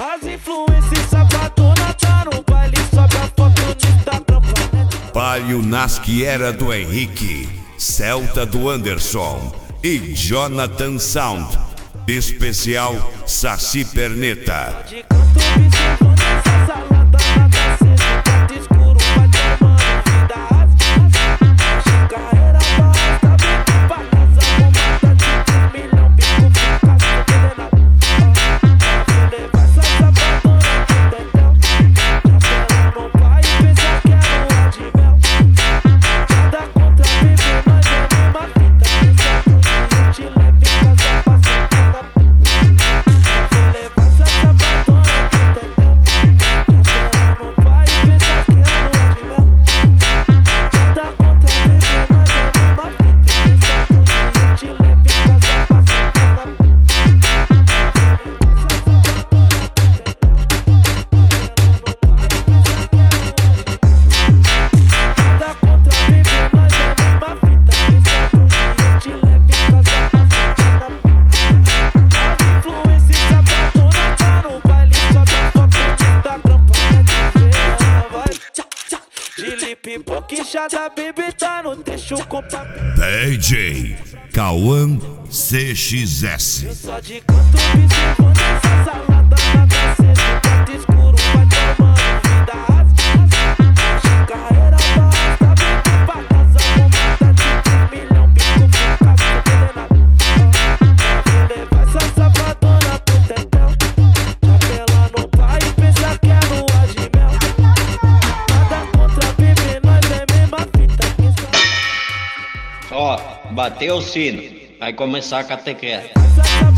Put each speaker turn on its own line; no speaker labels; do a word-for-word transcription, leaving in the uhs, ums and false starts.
As influências sapatona tá no baile, sobe a foto no Instagram.
Palio Nasciera do Henrique, Celta do Anderson e Jonathan Sound. Especial Saci Perneta.
De canto observando essa salada na cacete, quarto escuro vai tomando vida. As carreira basta, vem pra casa, bomada de um milhão, bico fica envenenado. Vou levar essa sapatona pro tetel, ela não vai pensar que é lua de mel. Nada contra bebê, mas é uma fita, pensa que eu te levo em casa passando. Vou levar essa sapatona pro tetel, ela não vai pensar que é lua de mel. Nada contra bebê, mas é uma fita, pensa que eu te levo em casa passando. Nada contra bebê, mas é uma fita, pensa que eu te levo em casa passando. As influências sapatona tá no baile, sobe a foto no Instagram pra ver ela vai. Tchá, tchá. De lip boquinchada, bebê tá no trecho com papel.
D J Cauã C X S.
Só de canto observando essa salada na cacete, quarto escuro vai tomando vida. As carreira basta, vem pra casa, bomada de um milhão, bico fica envenenado. Vou levar essa sapatona pro tetel, já que ela não vai pensar que é lua de mel. Nada contra bebê, nós é mesma fita, quem sabe.
Ó, bateu o sino, vai começar a catequese.
Essa